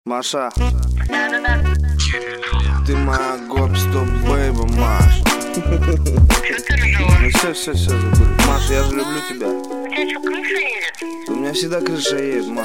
Маша, Да. ты моя гоп-стоп бэйба, Маш. Чё ты ржёшь? Ну все, забыли. Маша, я же люблю тебя. У тебя что, крыша едет? У меня всегда крыша едет, Маш.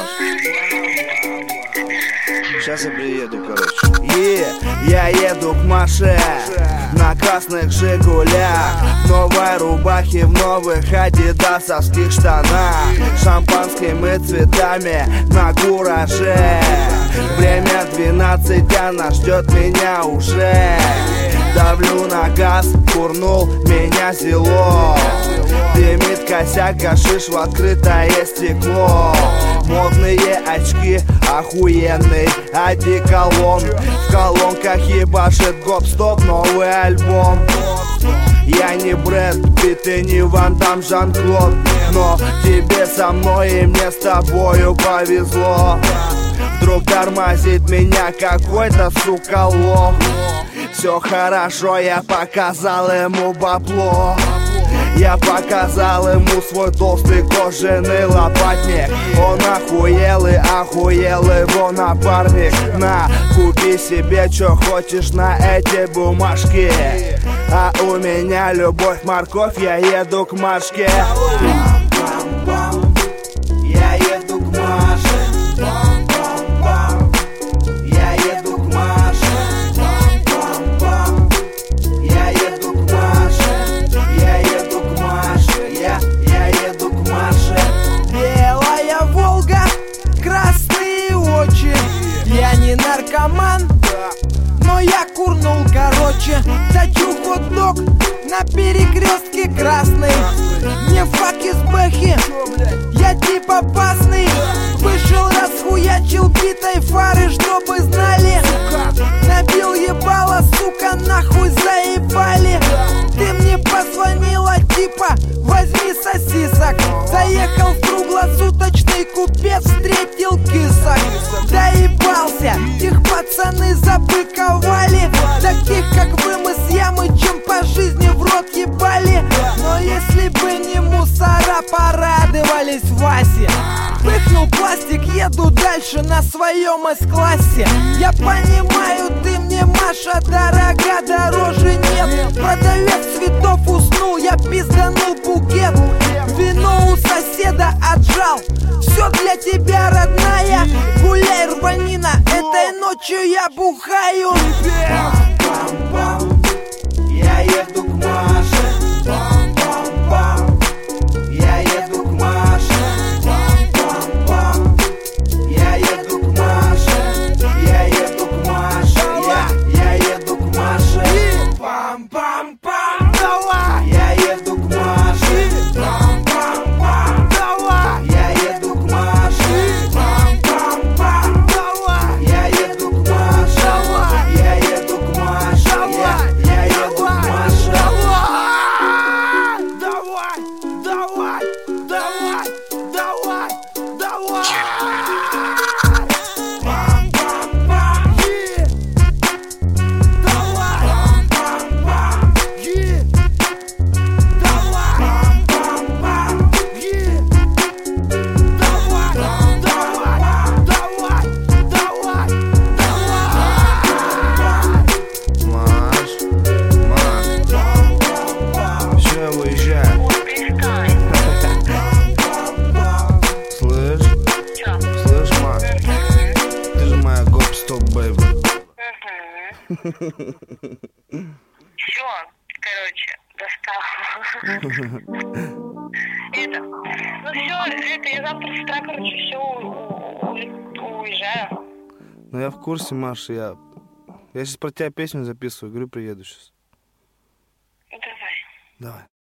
Сейчас я приеду, короче. Я еду к Маше на красных Жигулях, в новой рубахе, в новых адидасовских штанах, шампанскими цветами на кураже. Время 12, она ждет меня уже. Давлю на газ, курнул меня зело. Дымит косяк, гашиш в открытое стекло. Модные очки, охуенный одеколон. В колонках ебашит гоп-стоп, новый альбом. Я не Брэд Питт и не Ван Дам, Жан-Клод, но тебе со мной и мне с тобою повезло. Вдруг тормозит меня какой-то сука лох. Все хорошо, я показал ему бабло. Я показал ему свой толстый кожаный лопатник. Он охуел его напарник. На, купи себе чё хочешь на эти бумажки. А у меня любовь, морковь, я еду к Машке. Я еду к Маше. Я еду к Маше. Я еду к Маше. Я еду к Маше. Я еду к Маше. Белая Волга, красные очи. Я не наркоман, но я курнул, короче. Точу хот-дог на перекрестке красный. Не фак из бэхи, я типа опасный. Вышел, расхуячил битой фары, чтобы знали. Набил ебало, сука, нахуй заебали. Ты мне позвонила, типа, возьми сосисок. Заехал в круглосуточный купец, встретил кисок. Доебался, их пацаны забыковали. Таких, как вы, мы с Ямычем по жизни в рот ебали. Но если бы не мусора, порадовались Васе. Пыхнул пластик, еду дальше на своем С-классе. Я понимаю, ты мне, Маша, дорога, дороже нет. Продавец цветов уснул, я пизданул букет. Вино у соседа отжал, все для тебя, родная. Гуляй, рванина, этой ночью я бухаю. Я еду к Маше. Я еду к Маше. Я еду к Маше. Я еду к Маше. Я еду к Маше. Пам-пам-пам. Давай. Я еду к Маше. Пам-пам-пам. Давай. Я еду к Маше. Пам-пам-пам. Давай. Я еду к Маше. Давай. Я еду к Маше. Я еду к Маше. Давай. Все, короче, достал. Это, ну все, это я завтра с утра, короче, все уезжаю. Ну я в курсе, Маша, я сейчас про тебя песню записываю, говорю, приеду сейчас. Давай. Давай.